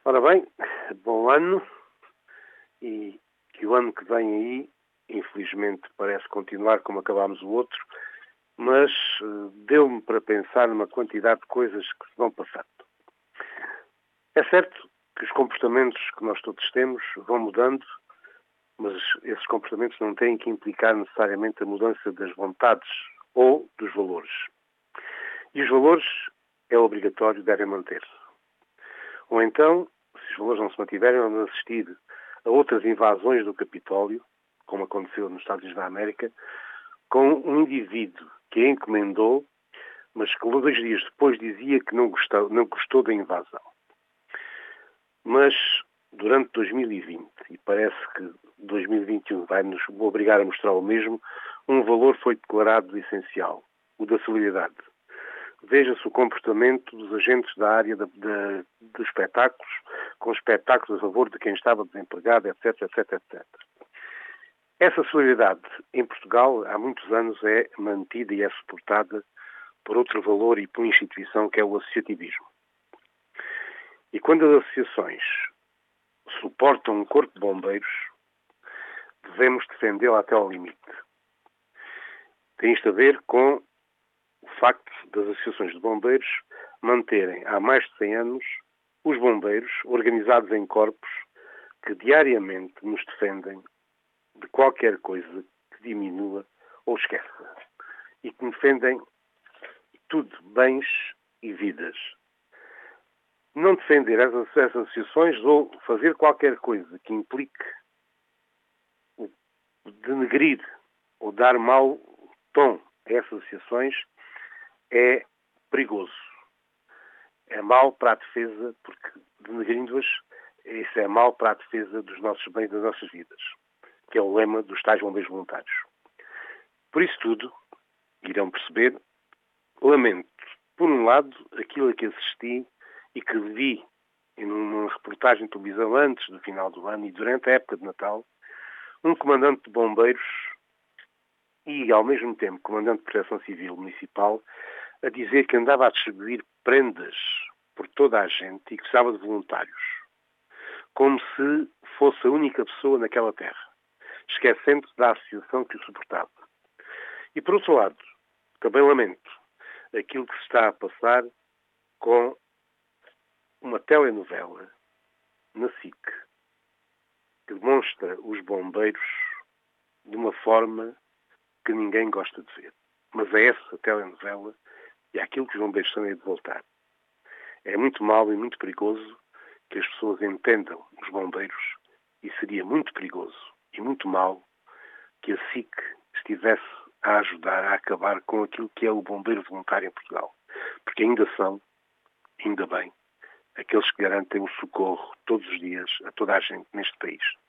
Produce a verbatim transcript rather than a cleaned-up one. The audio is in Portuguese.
Ora bem, bom ano, e que o ano que vem aí, infelizmente, parece continuar como acabámos o outro, mas uh, deu-me para pensar numa quantidade de coisas que se vão passando. É certo que os comportamentos que nós todos temos vão mudando, mas esses comportamentos não têm que implicar necessariamente a mudança das vontades ou dos valores. E os valores é obrigatório, devem manter-se. Ou então, se os valores não se mantiverem, vamos assistir a outras invasões do Capitólio, como aconteceu nos Estados Unidos da América, com um indivíduo que a encomendou, mas que dois dias depois dizia que não gostou, não gostou da invasão. Mas durante dois mil e vinte, e parece que dois mil e vinte e um vai nos obrigar a mostrar o mesmo, um valor foi declarado essencial, o da solidariedade. Veja-se o comportamento dos agentes da área de, de, dos espetáculos, com espetáculos a favor de quem estava desempregado, etc, etc, etcétera. Essa solidariedade em Portugal há muitos anos é mantida e é suportada por outro valor e por instituição que é o associativismo. E quando as associações suportam um corpo de bombeiros, devemos defendê-la até ao limite. Tem isto a ver com o facto das associações de bombeiros manterem há mais de cem anos os bombeiros organizados em corpos que diariamente nos defendem de qualquer coisa que diminua ou esqueça. E que defendem tudo, bens e vidas. Não defender essas associações ou fazer qualquer coisa que implique denegrir ou dar mau tom a essas associações é perigoso. É mau para a defesa, porque denegrindo-as, isso é mau para a defesa dos nossos bens, das nossas vidas, que é o lema dos tais bombeiros voluntários. Por isso tudo, irão perceber, lamento, por um lado, aquilo a que assisti e que vi em uma reportagem de televisão antes do final do ano e durante a época de Natal, um comandante de bombeiros e, ao mesmo tempo, comandante de proteção civil municipal, a dizer que andava a distribuir prendas por toda a gente e que precisava de voluntários, como se fosse a única pessoa naquela terra, esquecendo-se da associação que o suportava. E, por outro lado, também lamento aquilo que se está a passar com uma telenovela na S I C, que demonstra os bombeiros de uma forma que ninguém gosta de ver. Mas é essa telenovela e é aquilo que os bombeiros têm de voltar. É muito mau e muito perigoso que as pessoas entendam os bombeiros e seria muito perigoso e muito mau que a S I C estivesse a ajudar a acabar com aquilo que é o bombeiro voluntário em Portugal. Porque ainda são, ainda bem, aqueles que garantem o socorro todos os dias a toda a gente neste país.